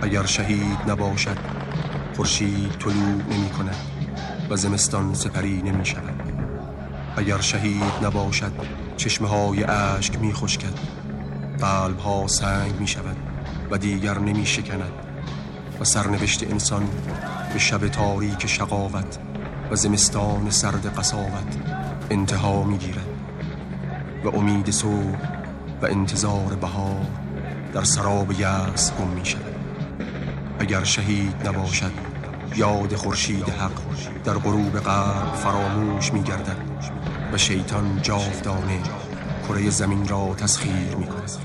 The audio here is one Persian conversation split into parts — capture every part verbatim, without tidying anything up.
اگر شهید نباشد خورشید طلوع نمی کند و زمستان سپری نمی شود. اگر شهید نباشد چشمه های اشک می خشکد، قلب ها سنگ می شود و دیگر نمی شکند و سرنوشت انسان به شب تاریک شقاوت و زمستان سرد قساوت انتها می گیرد و امید صبح و انتظار بهار در سراب یأس گم می شود. اگر شهید نباشد یاد خورشید حق در غروب غرب فراموش می گردد و شیطان جاودانه کره زمین را تسخیر می کند.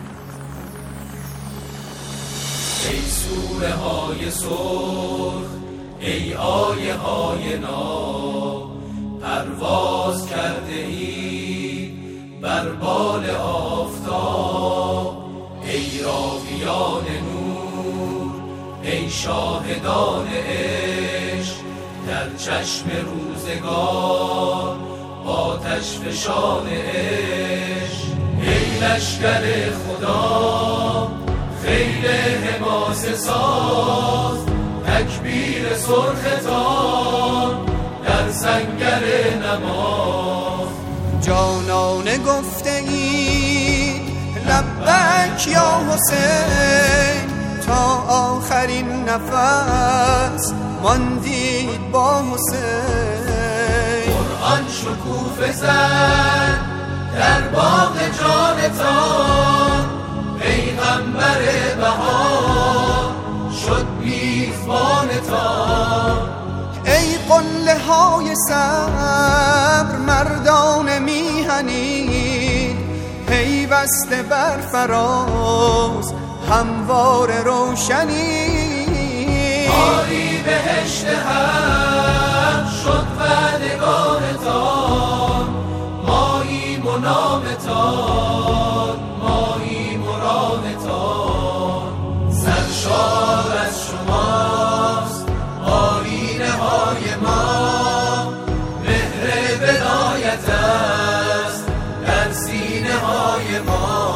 ای سوره های سرخ، ای آیه های ناب، پرواز کرده ای بر بال آفتاب. ای راویان نور، ای شاهدان عشق، در چشم روزگار آتش فشان عشق. ای لشکر خدا، خیل حماسه ساز، تکبیر سرختان در سنگر نماز. جانانه گفته ای لبک یا حسین، تا آخرین نفس ماندید با حسین. قرآن شکوفه زد در باغ جانتان، پیغمبر بهار شد میزبانتان. ای قله های صبر مردان میهنید، پیوسته بر فراز هموار روشنی. آری بهشت حق شد وعدگارتان، ماییم و نامتان، ماییم و رامتان. سرشار از شماست آیینه های ما، مهر ولایت است در سینه های ما.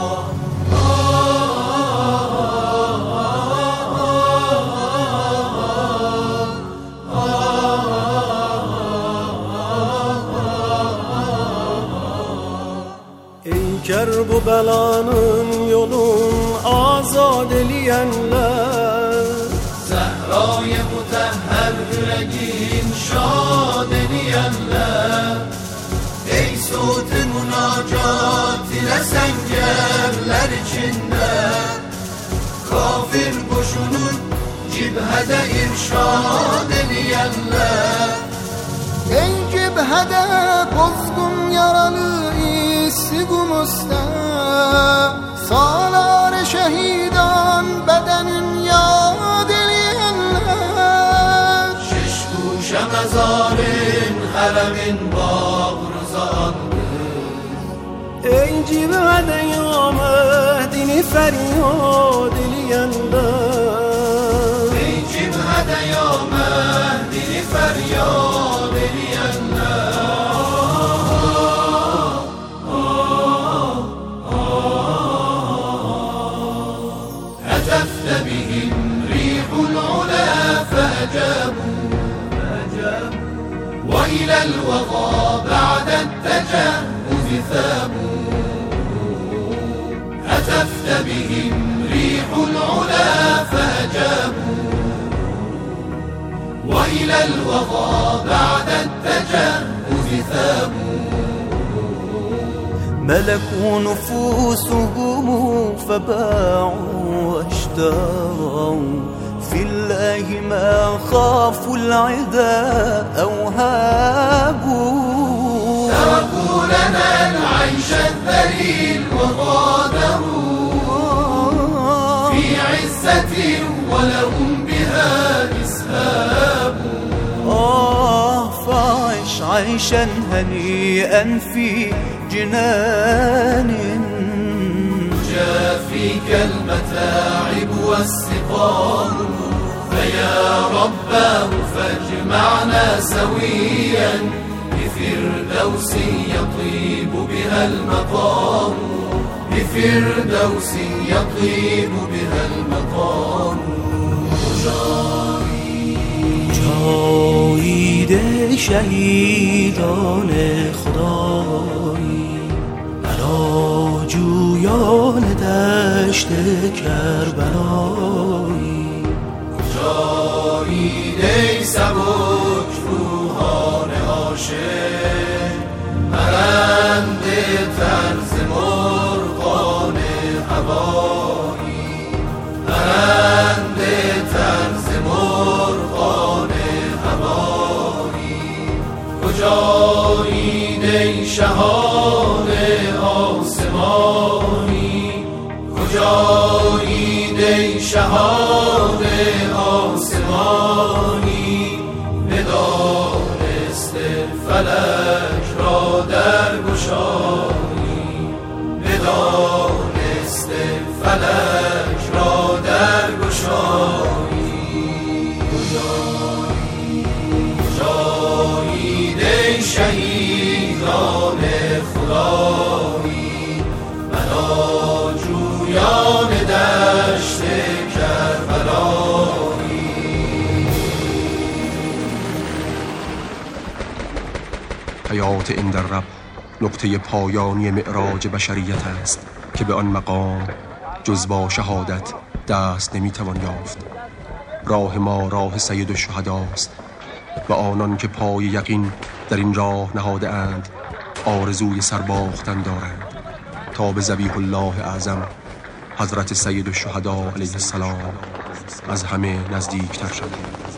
Kerb u belanın yolun azad eleyenler, Zehra'yı mutahher yüreğin şad eleyenler. Ey sut münacat ile sengerler içinde, kafir boşunun cibhede irşad eleyenler. ای جبهده قزگون یارالو ایسی گمسته، سالار شهیدان بدنین یاد ایلیانlar. شش گوشه مزارین حرمین باغرزانdı. ey cibhede ya Mehdini feryad eleyenler. Ey cibhede ya Mehdini feryad eleyenler. هتفت بهم ريح العلا فأجابوا، وإلى الوغى بعد التجهز ثابوا. هتفت بهم ريح العلا فأجابوا، وإلى الوغى بعد التجهز ثابوا. ملكوا نفوسهم فباعوا واشتروا، في الله ما خافوا العدا أو هابوا. تركوا لنا العيش الذليل وغادروا في عزة ولهم بها إسهاب. آه فعش عيشا هنيئا في جنان، جافيك المتاعب والسقام. فيا رباه فاجمعنا سويا بفردوس يطيب بها المقام، فردوس يطيب بها المقام جاوید شهیدان خدایی بلا جویان دشت کربلایی جاوید ای سبک روحان عاشق پرنده طرز مرغان هوایی پرنده طرز مرغان هوایی کجایید ای شهان آسمانی کجایید ای شهان آسمانی ندانست فلک را در گشایی ندانست فلک را در گشایی کجایید ای شهیدان خدایی بلا جویان دشت کربلایی حیات این در رب نقطه پایانی معراج بشریت است که به آن مقام جز با شهادت دست نمیتوان یافت. راه ما راه سید الشهداست و آنان که پای یقین در این راه نهاده اند آرزوی سرباختن دارند تا به ذبیح الله اعظم حضرت سید الشهدا علیه السلام از همه نزدیکتر شد.